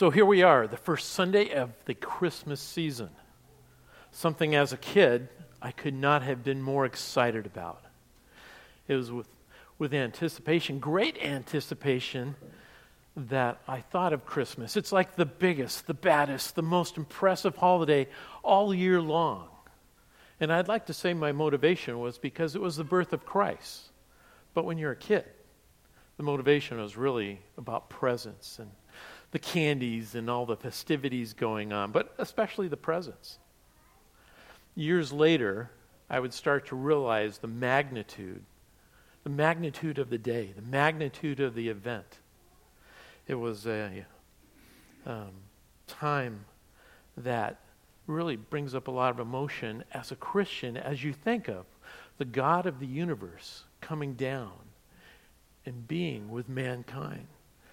So here we are, the first Sunday of the Christmas season. Something as a kid I could not have been more excited about. It was with anticipation, great anticipation, that I thought of Christmas. It's like the biggest, the baddest, the most impressive holiday all year long. And I'd like to say my motivation was because it was the birth of Christ. But when you're a kid, the motivation was really about presents and the candies and all the festivities going on, but especially the presents. Years later, I would start to realize the magnitude of the day, the magnitude of the event. It was a time that really brings up a lot of emotion as a Christian as you think of the God of the universe coming down and being with mankind.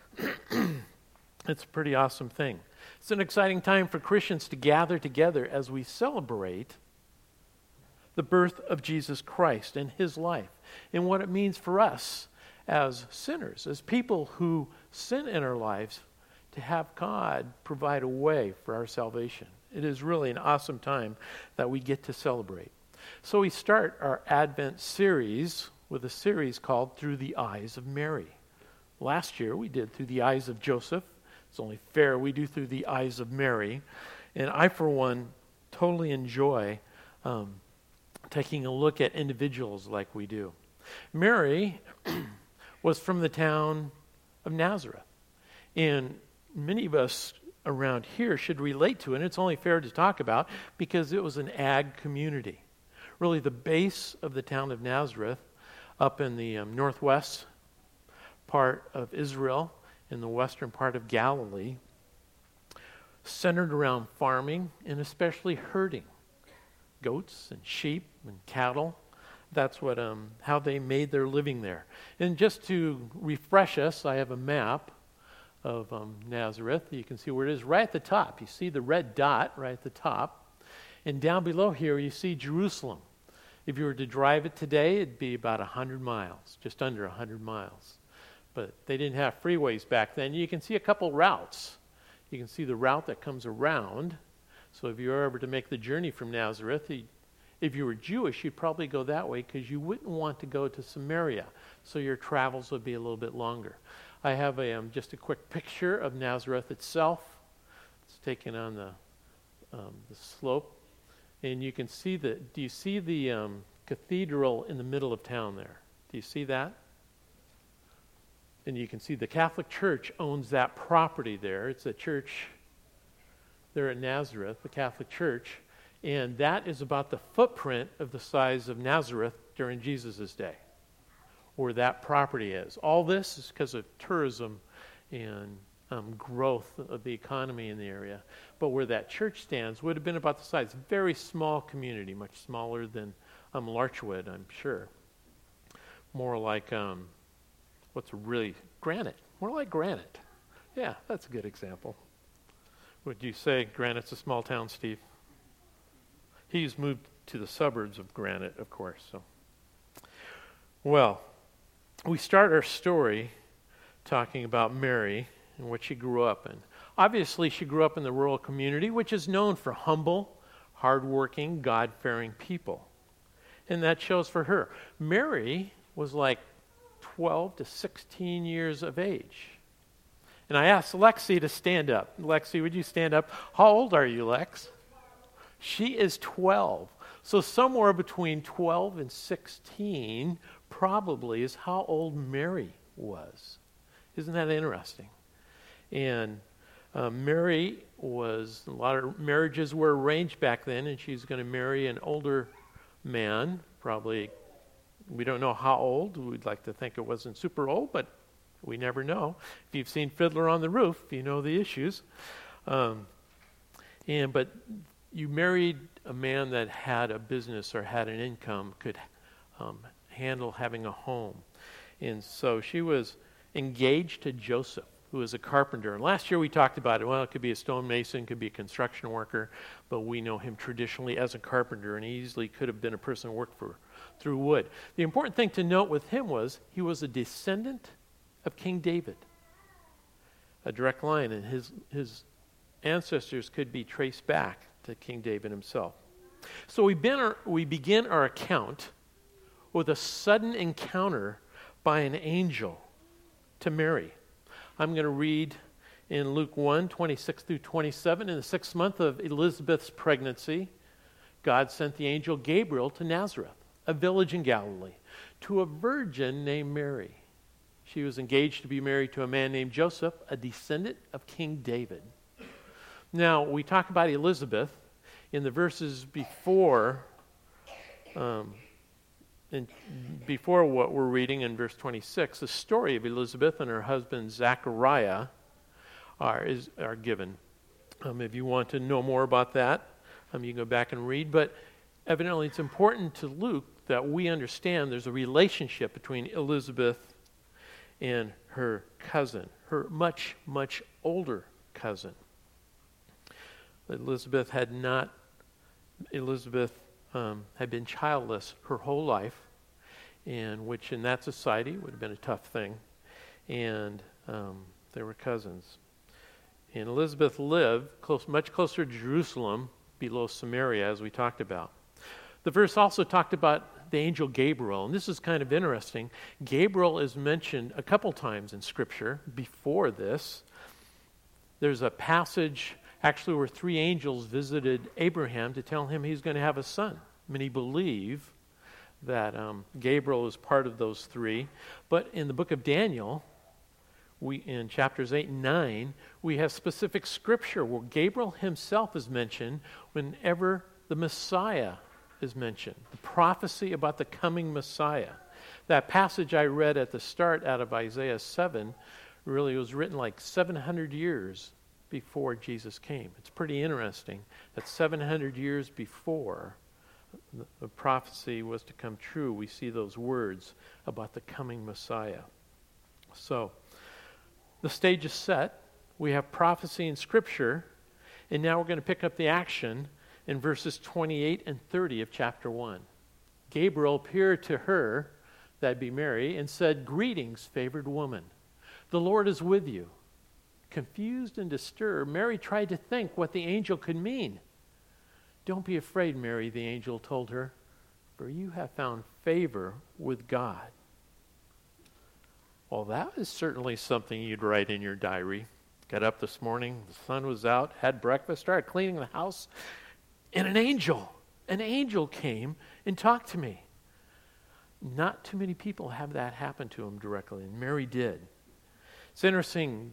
It's a pretty awesome thing. It's an exciting time for Christians to gather together as we celebrate the birth of Jesus Christ and his life and what it means for us as sinners, as people who sin in our lives, to have God provide a way for our salvation. It is really an awesome time that we get to celebrate. So we start our Advent series with a series called Through the Eyes of Mary. Last year we did Through the Eyes of Joseph. It's only fair we do Through the Eyes of Mary. And I, for one, totally enjoy taking a look at individuals like we do. Mary was from the town of Nazareth. And many of us around here should relate to it, and it's only fair to talk about because it was an ag community. Really the base of the town of Nazareth, up in the northwest part of Israel, in the western part of Galilee, centered around farming and especially herding goats and sheep and cattle. That's what how they made their living there. And just to refresh us, I have a map of Nazareth. You can see where it is right at the top. You see the red dot right at the top. And down below here, you see Jerusalem. If you were to drive it today, it'd be about 100 miles, just under 100 miles. But they didn't have freeways back then. You can see a couple routes. You can see the route that comes around. So if you were ever to make the journey from Nazareth, if you were Jewish, you'd probably go that way because you wouldn't want to go to Samaria. So your travels would be a little bit longer. I have just a quick picture of Nazareth itself. It's taken on the slope. And you can see do you see the cathedral in the middle of town there? Do you see that? And you can see the Catholic Church owns that property there. It's a church there at Nazareth, the Catholic Church. And that is about the footprint of the size of Nazareth during Jesus' day, where that property is. All this is because of tourism and growth of the economy in the area. But where that church stands would have been about the size. Very small community, much smaller than Larchwood, I'm sure. More like, granite. More like Granite. Yeah, that's a good example. Would you say Granite's a small town, Steve? He's moved to the suburbs of Granite, of course. So, well, we start our story talking about Mary and what she grew up in. Obviously, she grew up in the rural community, which is known for humble, hardworking, God-fearing people. And that shows for her. Mary was like 12 to 16 years of age. And I asked Lexi to stand up. Lexi, would you stand up? How old are you, Lex? She is 12. So somewhere between 12 and 16 probably is how old Mary was. Isn't that interesting? And Mary a lot of marriages were arranged back then, and she's going to marry an older man, probably, we don't know how old. We'd like to think it wasn't super old, but we never know. If you've seen Fiddler on the Roof, you know the issues. But you married a man that had a business or had an income, could handle having a home. And so she was engaged to Joseph, who was a carpenter. And last year we talked about it. Well, it could be a stonemason, could be a construction worker, but we know him traditionally as a carpenter, and he easily could have been a person who worked through wood. The important thing to note with him was he was a descendant of King David. a direct line, and his ancestors could be traced back to King David himself. So we begin our account with a sudden encounter by an angel to Mary. I'm going to read in Luke 1, 26 through 27. In the 6th month of Elizabeth's pregnancy, God sent the angel Gabriel to Nazareth, a village in Galilee, to a virgin named Mary. She was engaged to be married to a man named Joseph, a descendant of King David. Now, we talk about Elizabeth in the verses before before what we're reading in verse 26. The story of Elizabeth and her husband Zachariah are given. If you want to know more about that, you can go back and read. But evidently it's important to Luke that we understand there's a relationship between Elizabeth and her cousin, her much, much older cousin. Elizabeth had been childless her whole life, and which in that society would have been a tough thing. And they were cousins. And Elizabeth lived much closer to Jerusalem, below Samaria, as we talked about. The verse also talked about the angel Gabriel, and this is kind of interesting. Gabriel is mentioned a couple times in Scripture before this. There's a passage actually where 3 angels visited Abraham to tell him he's going to have a son. Many believe that Gabriel is part of those 3. But in the book of Daniel, in chapters 8 and 9, we have specific scripture where Gabriel himself is mentioned whenever the Messiah is mentioned, the prophecy about the coming Messiah. That passage I read at the start out of Isaiah 7 really was written like 700 years before Jesus came. It's pretty interesting that 700 years before the prophecy was to come true, we see those words about the coming Messiah. So, the stage is set. We have prophecy in Scripture, and now we're going to pick up the action in verses 28 and 30 of chapter 1. Gabriel appeared to her, that'd be Mary, and said, "Greetings, favored woman. The Lord is with you." Confused and disturbed, Mary tried to think what the angel could mean. "Don't be afraid, Mary," the angel told her, "for you have found favor with God." Well, that is certainly something you'd write in your diary. Got up this morning, the sun was out, had breakfast, started cleaning the house, and an angel came and talked to me. Not too many people have that happen to them directly, and Mary did. It's interesting,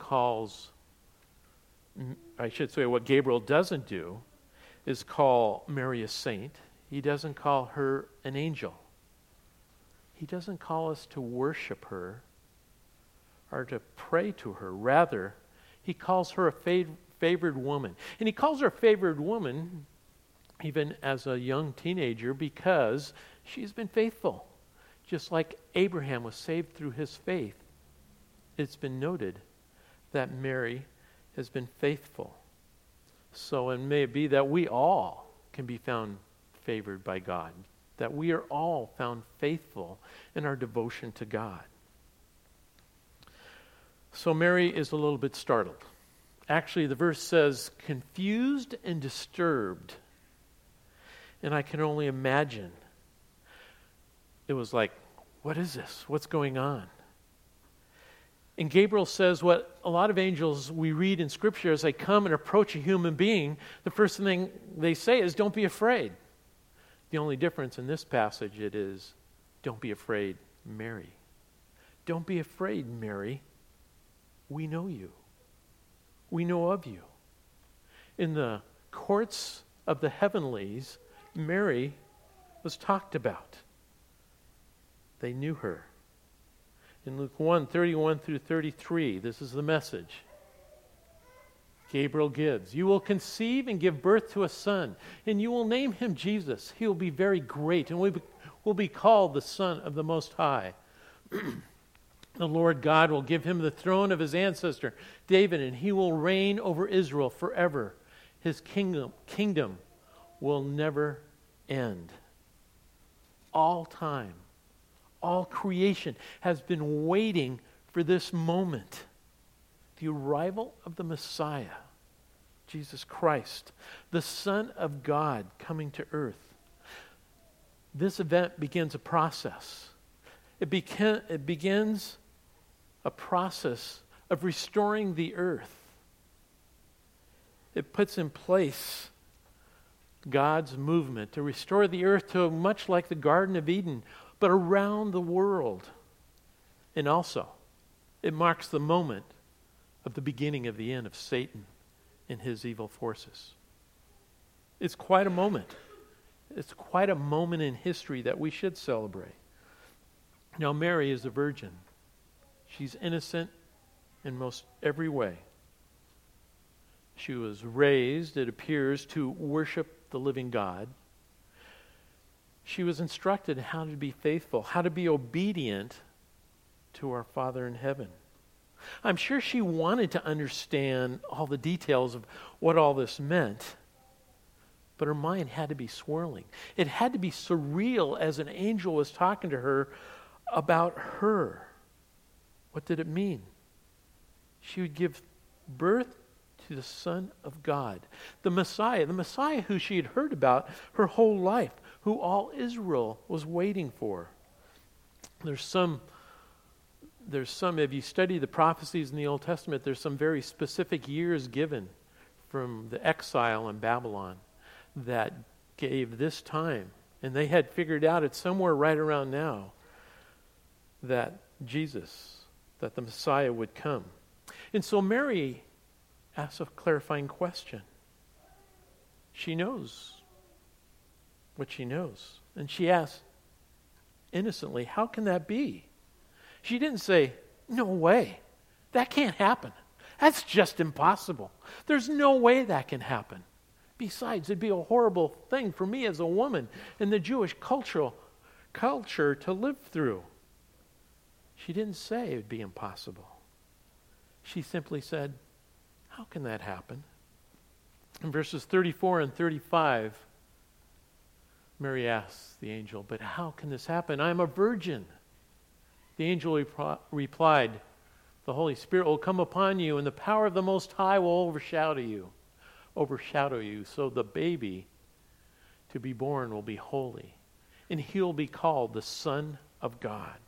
what Gabriel doesn't do is call Mary a saint. He doesn't call her an angel. He doesn't call us to worship her or to pray to her. Rather, he calls her a favored woman. And he calls her a favored woman even as a young teenager because she's been faithful. Just like Abraham was saved through his faith, it's been noted that Mary has been faithful. So it may be that we all can be found favored by God, that we are all found faithful in our devotion to God. So Mary is a little bit startled. Actually, the verse says, confused and disturbed. And I can only imagine. It was like, what is this? What's going on? And Gabriel says what a lot of angels we read in Scripture as they come and approach a human being, the first thing they say is, don't be afraid. The only difference in this passage it is, don't be afraid, Mary. Don't be afraid, Mary. We know you. We know of you. In the courts of the heavenlies, Mary was talked about. They knew her. In Luke 1, 31 through 33, this is the message Gabriel gives. You will conceive and give birth to a son, and you will name him Jesus. He will be very great, and will be called the Son of the Most High. The Lord God will give him the throne of his ancestor, David, and he will reign over Israel forever. His kingdom will never end. All time, all creation has been waiting for this moment. the arrival of the Messiah, Jesus Christ, the Son of God coming to earth. This event begins a process. It begins a process of restoring the earth. It puts in place God's movement to restore the earth to much like the Garden of Eden, but around the world. And also, it marks the moment of the beginning of the end of Satan and his evil forces. It's quite a moment. It's quite a moment in history that we should celebrate. Now, Mary is a virgin. She's innocent in most every way. She was raised, it appears, to worship the living God. She was instructed how to be faithful, how to be obedient to our Father in heaven. I'm sure she wanted to understand all the details of what all this meant, but her mind had to be swirling. It had to be surreal as an angel was talking to her about her. What did it mean? She would give birth to the Son of God, the Messiah who she had heard about her whole life, who all Israel was waiting for. There's some, if you study the prophecies in the Old Testament, there's some very specific years given from the exile in Babylon that gave this time. And they had figured out it's somewhere right around now that Jesus, that the Messiah would come. And so Mary asks a clarifying question. She knows what she knows. And she asks innocently, how can that be? She didn't say, no way. That can't happen. That's just impossible. There's no way that can happen. Besides, it'd be a horrible thing for me as a woman in the Jewish culture to live through. She didn't say it would be impossible. She simply said, how can that happen? In verses 34 and 35, Mary asks the angel, but how can this happen? I'm a virgin. The angel replied, the Holy Spirit will come upon you, and the power of the Most High will overshadow you. So the baby to be born will be holy, and he'll be called the Son of God.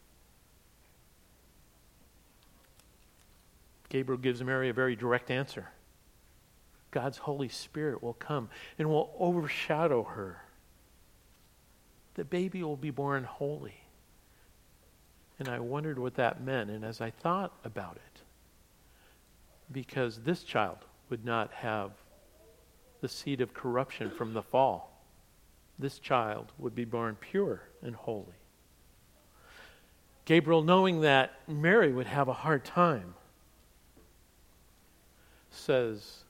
Gabriel gives Mary a very direct answer. God's Holy Spirit will come and will overshadow her. The baby will be born holy. And I wondered what that meant. And as I thought about it, because this child would not have the seed of corruption from the fall, this child would be born pure and holy. Gabriel, knowing that Mary would have a hard time, says,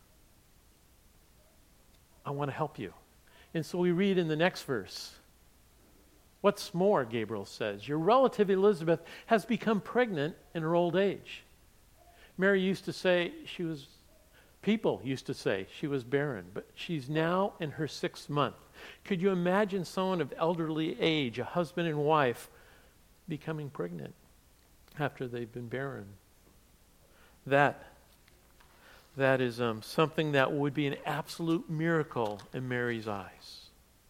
I want to help you. And so we read in the next verse, what's more, Gabriel says, your relative Elizabeth has become pregnant in her old age. Mary used to say people used to say she was barren, but she's now in her 6th month. Could you imagine someone of elderly age, a husband and wife, becoming pregnant after they've been barren? That is something that would be an absolute miracle in Mary's eyes.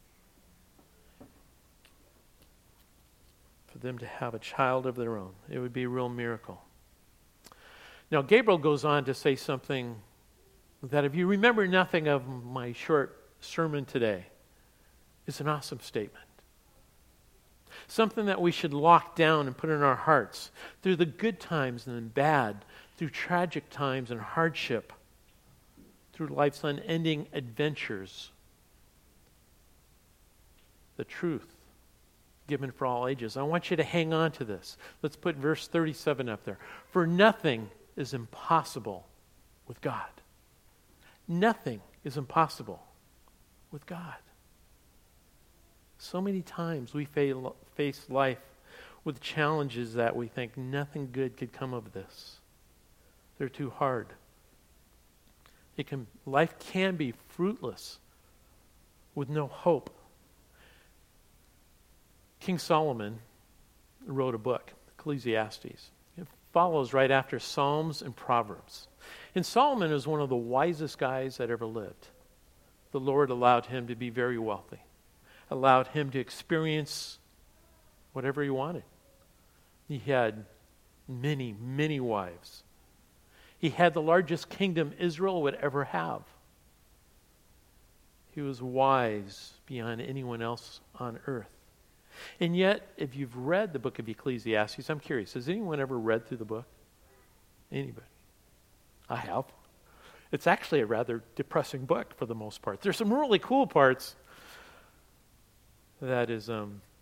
For them to have a child of their own. It would be a real miracle. Now, Gabriel goes on to say something that, if you remember nothing of my short sermon today, is an awesome statement. Something that we should lock down and put in our hearts through the good times and the bad, through tragic times and hardship, through life's unending adventures. The truth given for all ages. I want you to hang on to this. Let's put verse 37 up there. For nothing is impossible with God. Nothing is impossible with God. So many times we face life with challenges that we think nothing good could come of this. They're too hard. Life can be fruitless with no hope. King Solomon wrote a book, Ecclesiastes, follows right after Psalms and Proverbs. And Solomon is one of the wisest guys that ever lived. The Lord allowed him to be very wealthy, allowed him to experience whatever he wanted. He had many, many wives. He had the largest kingdom Israel would ever have. He was wise beyond anyone else on earth. And yet, if you've read the book of Ecclesiastes, I'm curious, has anyone ever read through the book? Anybody? I have. It's actually a rather depressing book for the most part. There's some really cool parts that is,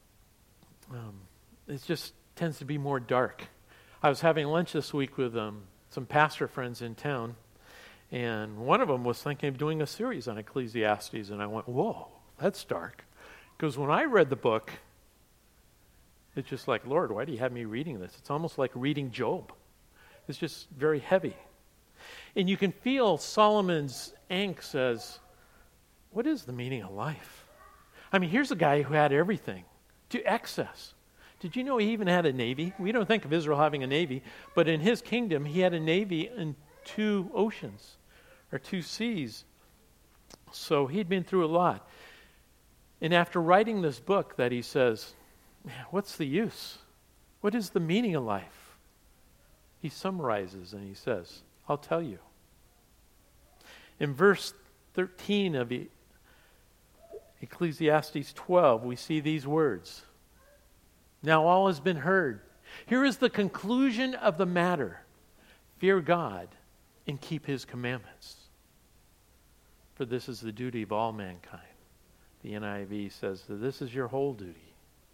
it just tends to be more dark. I was having lunch this week with some pastor friends in town, and one of them was thinking of doing a series on Ecclesiastes, and I went, whoa, that's dark. Because when I read the book, it's just like, Lord, why do you have me reading this? It's almost like reading Job. It's just very heavy. And you can feel Solomon's angst as, what is the meaning of life? I mean, here's a guy who had everything to excess. Did you know he even had a navy? We don't think of Israel having a navy, but in his kingdom, he had a navy in 2 oceans, or 2 seas. So he'd been through a lot. And after writing this book that he says, man, what's the use? What is the meaning of life? He summarizes and he says, I'll tell you. In verse 13 of Ecclesiastes 12, we see these words. Now all has been heard. Here is the conclusion of the matter. Fear God and keep his commandments. For this is the duty of all mankind. The NIV says that this is your whole duty.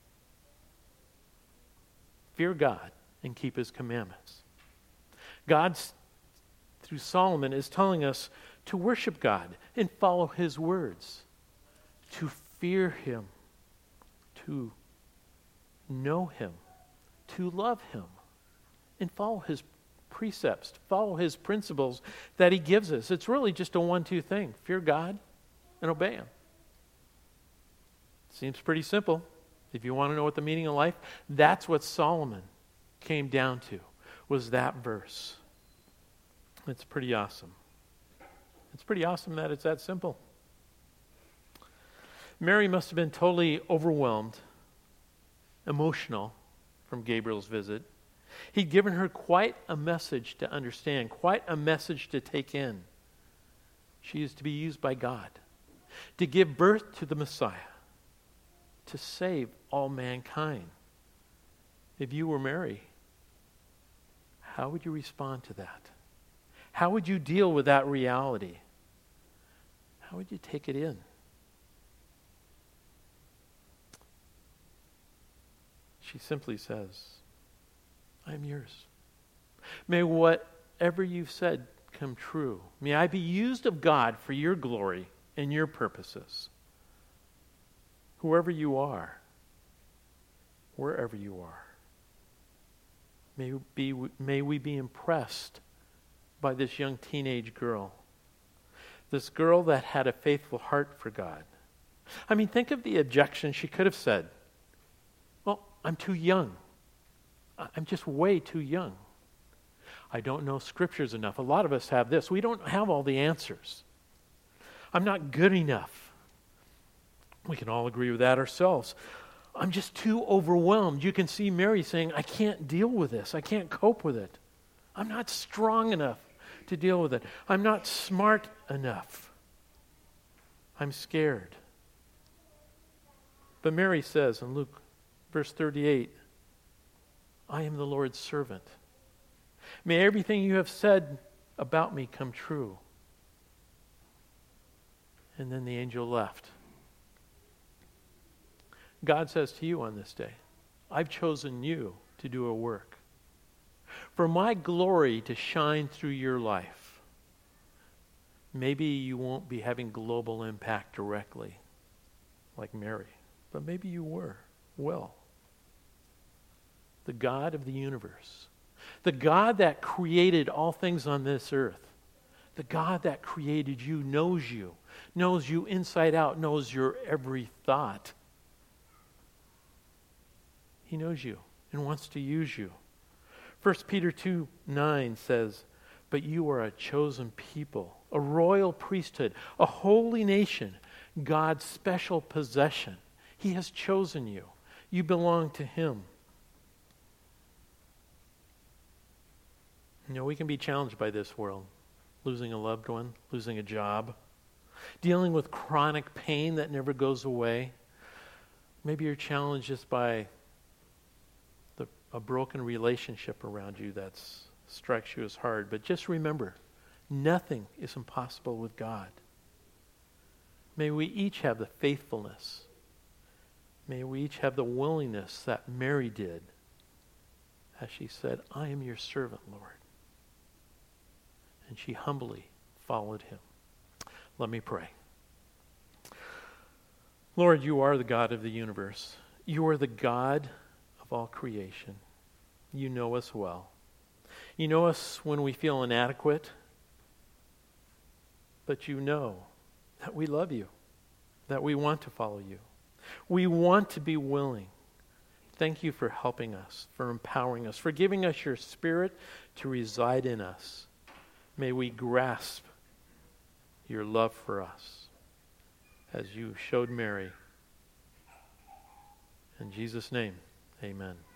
Fear God and keep his commandments. God, through Solomon, is telling us to worship God and follow his words, to fear him, to know him, to love him, and follow his precepts, to follow his principles that he gives us. It's really just a 1-2 thing. Fear God and obey him. Seems pretty simple. If you want to know what the meaning of life, that's what Solomon came down to, was that verse. It's pretty awesome. It's pretty awesome that it's that simple. Mary must have been totally overwhelmed, emotional from Gabriel's visit. He'd given her quite a message to understand, quite a message to take in. She is to be used by God to give birth to the Messiah, to save all mankind. If you were Mary, how would you respond to that? How would you deal with that reality? How would you take it in? She simply says, I'm yours. May whatever you've said come true. May I be used of God for your glory and your purposes. Whoever you are, wherever you are, may we be impressed by this young teenage girl. This girl that had a faithful heart for God. I mean, think of the objection she could have said. Well, I'm too young. I'm just way too young. I don't know scriptures enough. A lot of us have this. We don't have all the answers. I'm not good enough. We can all agree with that ourselves. I'm just too overwhelmed. You can see Mary saying, I can't deal with this. I can't cope with it. I'm not strong enough to deal with it. I'm not smart enough. I'm scared. But Mary says in Luke verse 38, I am the Lord's servant. May everything you have said about me come true. And then the angel left. God says to you on this day, I've chosen you to do a work. For my glory to shine through your life. Maybe you won't be having global impact directly, like Mary, but maybe you will. The God of the universe, the God that created all things on this earth, the God that created you knows you inside out, knows your every thought. He knows you and wants to use you 1 Peter 2:9 says, "But you are a chosen people, a royal priesthood, a holy nation, God's special possession." He has chosen you. You belong to Him. You know, we can be challenged by this world. Losing a loved one, losing a job, dealing with chronic pain that never goes away. Maybe you're challenged just by a broken relationship around you that strikes you as hard. But just remember, nothing is impossible with God. May we each have the faithfulness. May we each have the willingness that Mary did, as she said, "I am your servant, Lord." And she humbly followed Him. Let me pray. Lord, you are the God of the universe. You are the God of all creation. You know us well. You know us when we feel inadequate, but you know that we love you, that we want to follow you. We want to be willing. Thank you for helping us, for empowering us, for giving us your Spirit to reside in us. May we grasp your love for us as you showed Mary. In Jesus' name, amen.